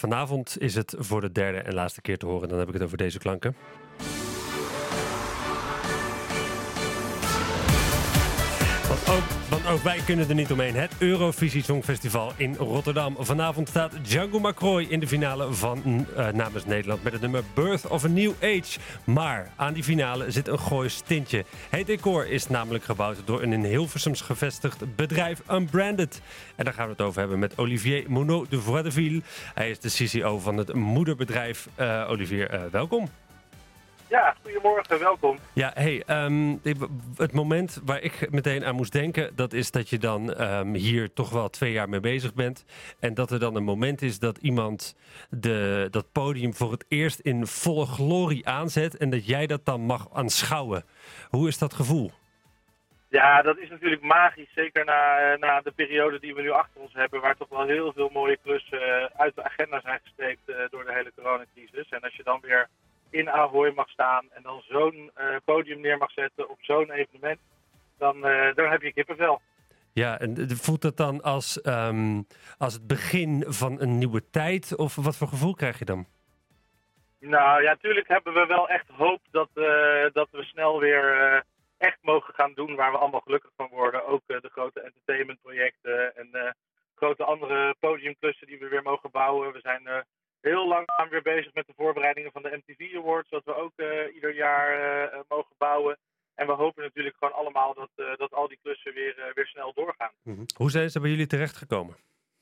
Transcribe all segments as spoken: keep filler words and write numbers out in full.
vanavond is het voor de derde en laatste keer te horen. Dan heb ik het over deze klanken. Want ook, want ook wij kunnen er niet omheen. Het Eurovisie Songfestival in Rotterdam. Vanavond staat Django McCroy in de finale van uh, namens Nederland met het nummer Birth of a New Age. Maar aan die finale zit een Goois tintje. Het decor is namelijk gebouwd door een in Hilversums gevestigd bedrijf Unbranded. En daar gaan we het over hebben met Olivier Monod de Voideville. Hij is de C C O van het moederbedrijf. Uh, Olivier, uh, welkom. Ja, goedemorgen, welkom. Ja, hey, um, het moment waar ik meteen aan moest denken, dat is dat je dan um, hier toch wel twee jaar mee bezig bent. En dat er dan een moment is dat iemand de, dat podium voor het eerst in volle glorie aanzet en dat jij dat dan mag aanschouwen. Hoe is dat gevoel? Ja, dat is natuurlijk magisch. Zeker na, na de periode die we nu achter ons hebben, waar toch wel heel veel mooie klussen uit de agenda zijn gestreept uh, door de hele coronacrisis. En als je dan weer in Ahoy mag staan en dan zo'n uh, podium neer mag zetten op zo'n evenement, dan, uh, dan heb je kippenvel. Ja, en voelt dat dan als, um, als het begin van een nieuwe tijd? Of wat voor gevoel krijg je dan? Nou ja, natuurlijk hebben we wel echt hoop dat, uh, dat we snel weer uh, echt mogen gaan doen waar we allemaal gelukkig van worden. Ook uh, de grote entertainmentprojecten en uh, grote andere podiumklussen die we weer mogen bouwen. We zijn uh, heel langzaam weer bezig met de voorbereidingen van de M T V Awards, wat we ook uh, ieder jaar uh, mogen bouwen. En we hopen natuurlijk gewoon allemaal dat, uh, dat al die klussen weer, uh, weer snel doorgaan. Mm-hmm. Hoe zijn ze bij jullie terechtgekomen?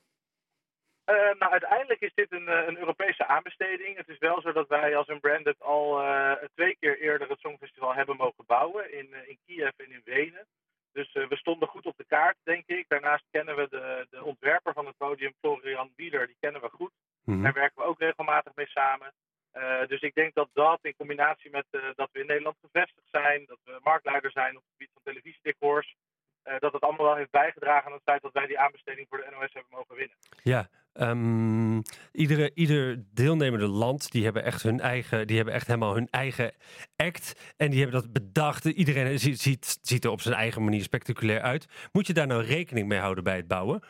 Uh, nou, uiteindelijk is dit een, een Europese aanbesteding. Het is wel zo dat wij als Unbranded al uh, twee keer eerder het Songfestival hebben mogen bouwen. In, uh, in Kiev en in Wenen. Dus uh, we stonden goed op de kaart, denk ik. Daarnaast kennen we de, de ontwerper van het podium, Florian Wieler, die kennen we goed. Mm-hmm. Daar werken we ook regelmatig mee samen. Uh, dus ik denk dat dat in combinatie met uh, dat we in Nederland gevestigd zijn, dat we marktleider zijn op het gebied van televisiedecors, uh, dat het allemaal wel heeft bijgedragen aan het feit dat wij die aanbesteding voor de N O S hebben mogen winnen. Ja, um, iedere, ieder deelnemende land, die hebben echt hun eigen, die hebben echt helemaal hun eigen act. En die hebben dat bedacht. Iedereen ziet, ziet, ziet er op zijn eigen manier spectaculair uit. Moet je daar nou rekening mee houden bij het bouwen?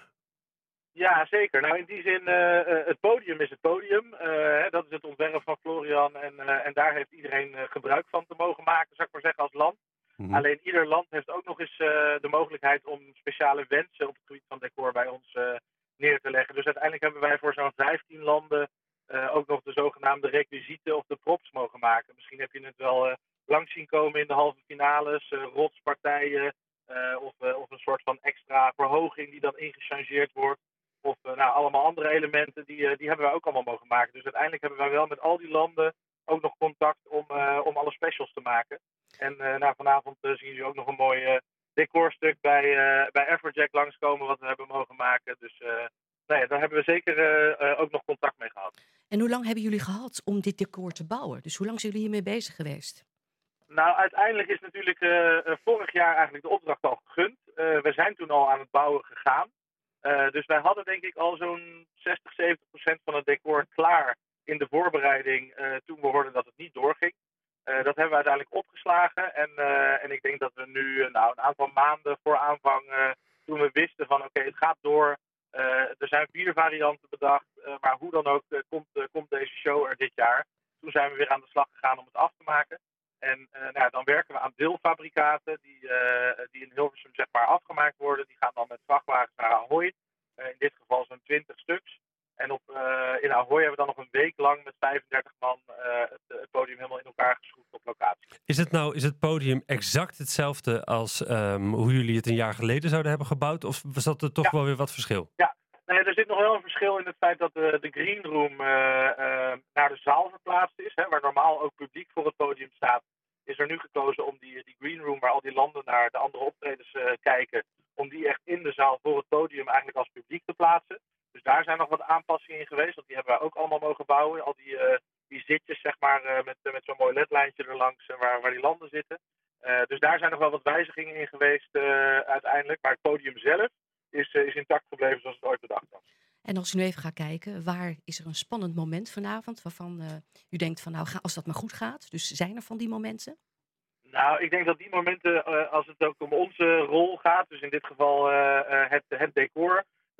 Ja, zeker. Nou, in die zin, uh, uh, het podium is het podium. Uh, dat is het ontwerp van Florian. En, uh, en daar heeft iedereen uh, gebruik van te mogen maken, zou ik maar zeggen, als land. Mm-hmm. Alleen ieder land heeft ook nog eens uh, de mogelijkheid om speciale wensen op het gebied van decor bij ons uh, neer te leggen. Dus uiteindelijk hebben wij voor zo'n vijftien landen uh, ook nog de zogenaamde requisieten of de props mogen maken. Misschien heb je het wel uh, langs zien komen in de halve finales, uh, rotspartijen uh, of, uh, of een soort van extra verhoging die dan ingechangeerd wordt. Of uh, nou, allemaal andere elementen, die, uh, die hebben wij ook allemaal mogen maken. Dus uiteindelijk hebben wij wel met al die landen ook nog contact om, uh, om alle specials te maken. En uh, nou, vanavond uh, zien jullie ook nog een mooi uh, decorstuk bij, uh, bij Everjack langskomen wat we hebben mogen maken. Dus uh, nou ja, daar hebben we zeker uh, uh, ook nog contact mee gehad. En hoe lang hebben jullie gehad om dit decor te bouwen? Dus hoe lang zijn jullie hiermee bezig geweest? Nou, uiteindelijk is natuurlijk uh, vorig jaar eigenlijk de opdracht al gegund. Uh, we zijn toen al aan het bouwen gegaan. Uh, dus wij hadden denk ik al zo'n zestig, zeventig procent van het decor klaar in de voorbereiding uh, toen we hoorden dat het niet doorging. Uh, dat hebben we uiteindelijk opgeslagen en, uh, en ik denk dat we nu uh, nou, een aantal maanden voor aanvang, uh, toen we wisten van oké, okay, het gaat door. Uh, er zijn vier varianten bedacht, uh, maar hoe dan ook uh, komt, uh, komt deze show er dit jaar. Toen zijn we weer aan de slag gegaan om het af te maken. En uh, nou, dan werken we aan deelfabrikaten die, uh, die in Hilversum zeg maar afgemaakt worden. Die gaan dan met vrachtwagens naar Ahoy. Uh, in dit geval zo'n twintig stuks. En op, uh, in Ahoy hebben we dan nog een week lang met vijfendertig man uh, het, het podium helemaal in elkaar geschroefd op locatie. Is het nou is het podium exact hetzelfde als um, hoe jullie het een jaar geleden zouden hebben gebouwd? Of was dat er toch ja. wel weer wat verschil? Ja, nee, er zit nog wel een verschil in het feit dat de, de green room uh, uh, naar de zaal verplaatst is. Hè, waar normaal ook publiek voor het podium staat. Is er nu gekozen om die, die green room waar al die landen naar de andere optredens uh, kijken. Om die echt in de zaal voor het podium eigenlijk als publiek te plaatsen. Dus daar zijn nog wat aanpassingen in geweest. Want die hebben wij ook allemaal mogen bouwen. Al die, uh, die zitjes zeg maar uh, met, uh, met zo'n mooi ledlijntje erlangs uh, waar, waar die landen zitten. Uh, dus daar zijn nog wel wat wijzigingen in geweest uh, uiteindelijk. Maar het podium zelf is, uh, is intact gebleven zoals het ooit bedacht was. En als u nu even gaat kijken, waar is er een spannend moment vanavond waarvan uh, u denkt van nou, als dat maar goed gaat. Dus zijn er van die momenten? Nou, ik denk dat die momenten, uh, als het ook om onze rol gaat, dus in dit geval uh, het, het decor,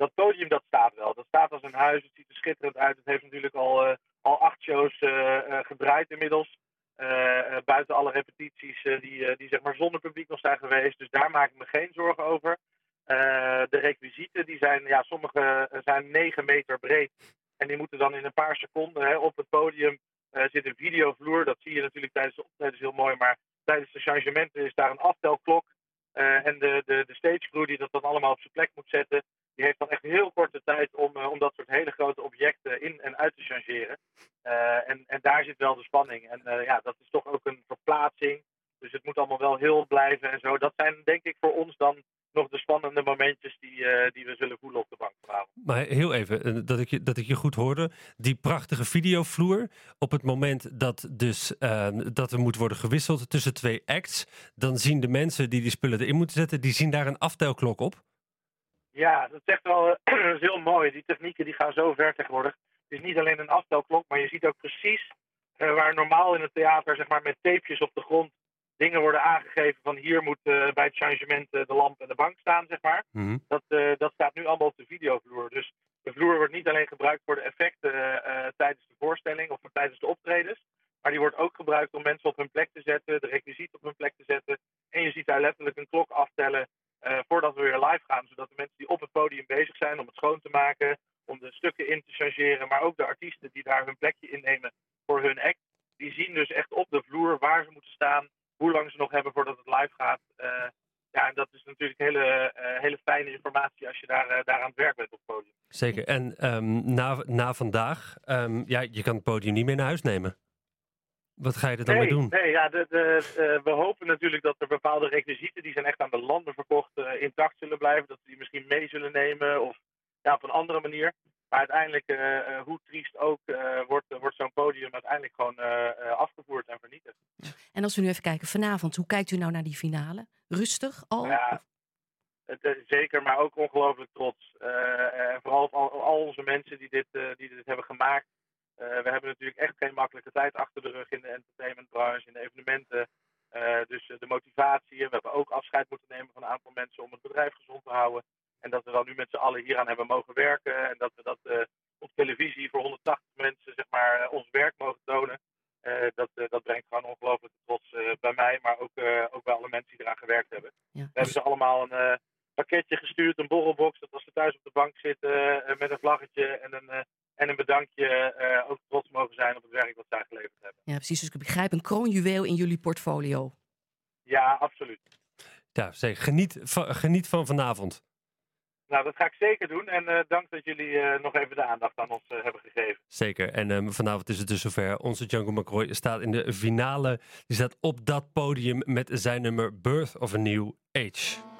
dat podium dat staat wel. Dat staat als een huis, het ziet er schitterend uit. Het heeft natuurlijk al, uh, al acht shows uh, uh, gedraaid inmiddels. Uh, uh, buiten alle repetities uh, die, uh, die zeg maar zonder publiek nog zijn geweest. Dus daar maak ik me geen zorgen over. Uh, de requisieten, die zijn, ja, sommige zijn negen meter breed. En die moeten dan in een paar seconden hè, op het podium uh, zit een videovloer. Dat zie je natuurlijk tijdens de optredens heel mooi. Maar tijdens de changementen is daar een aftelklok. Uh, en de, de, de stagecrew die dat dan allemaal op zijn plek moet zetten. Die heeft dan echt heel korte tijd om, uh, om dat soort hele grote objecten in en uit te changeren. Uh, en, en daar zit wel de spanning. En uh, ja, dat is toch ook een verplaatsing. Dus het moet allemaal wel heel blijven en zo. Dat zijn denk ik voor ons dan nog de spannende momentjes die, uh, die we zullen voelen op de bank vanavond. Maar heel even, dat ik, je, dat ik je goed hoorde. Die prachtige videovloer. Op het moment dat, dus, uh, dat er moet worden gewisseld tussen twee acts. Dan zien de mensen die die spullen erin moeten zetten. Die zien daar een aftelklok op. Ja, dat is echt wel uh, dat is heel mooi. Die technieken die gaan zo ver tegenwoordig. Het is niet alleen een aftelklok, maar je ziet ook precies uh, waar normaal in het theater zeg maar, met tapejes op de grond dingen worden aangegeven van hier moet uh, bij het changement uh, de lamp en de bank staan, zeg maar. Mm-hmm. Dat, uh, dat staat nu allemaal op de videovloer. Dus de vloer wordt niet alleen gebruikt voor de effecten uh, uh, tijdens de voorstelling of tijdens de optredens, maar die wordt ook gebruikt om mensen op hun plek te zetten, de requisieten op hun plek te zetten. En je ziet daar letterlijk een klok aftellen uh, voordat we weer live gaan, zodat de mensen die op het podium bezig zijn om het schoon te maken, om de stukken in te changeren, maar ook de artiesten die daar hun plekje innemen voor hun act, die zien dus echt op de vloer waar ze moeten staan, hoe lang ze nog hebben voordat het live gaat. Uh, ja, en dat is natuurlijk hele, uh, hele fijne informatie als je daar, uh, daar aan het werk bent op het podium. Zeker. En um, na, na vandaag, um, ja, je kan het podium niet meer naar huis nemen. Wat ga je er dan nee, mee doen? Nee, ja, de, de, uh, we hopen natuurlijk dat er bepaalde requisieten, die zijn echt aan de landen verkocht, uh, intact zullen blijven. Dat we die misschien mee zullen nemen of ja, op een andere manier. Maar uiteindelijk, uh, uh, hoe triest ook, uh, wordt, uh, wordt zo'n podium uiteindelijk gewoon uh, uh, afgevoerd en vernietigd. Ja. En als we nu even kijken, vanavond, hoe kijkt u nou naar die finale? Rustig al? Ja, het, uh, zeker, maar ook ongelooflijk trots. Uh, en vooral op al, al onze mensen die dit, uh, die dit hebben gemaakt. Uh, we hebben natuurlijk echt geen makkelijke tijd achter de rug in de entertainmentbranche, in de evenementen. Uh, dus uh, de motivatie, we hebben ook afscheid moeten nemen van een aantal mensen om het bedrijf gezond te houden. En dat we dan nu met z'n allen hieraan hebben mogen werken. En dat we dat uh, op televisie voor honderdtachtig mensen zeg maar, uh, ons werk mogen tonen. Uh, dat, uh, dat brengt gewoon ongelooflijke trots uh, bij mij, maar ook, uh, ook bij alle mensen die eraan gewerkt hebben. Ja, dus... We hebben ze allemaal een uh, pakketje gestuurd, een borrelbox. Dat als ze thuis op de bank zitten uh, met een vlaggetje en een, uh, en een bedankje uh, ook trots mogen zijn op het werk dat zij geleverd hebben. Ja, precies. Dus ik begrijp een kroonjuweel in jullie portfolio. Ja, absoluut. Ja, zeker. Geniet van, geniet van vanavond. Nou, dat ga ik zeker doen. En uh, dank dat jullie uh, nog even de aandacht aan ons uh, hebben gegeven. Zeker. En um, vanavond is het dus zover. Onze Django McCroy staat in de finale. Die staat op dat podium met zijn nummer Birth of a New Age.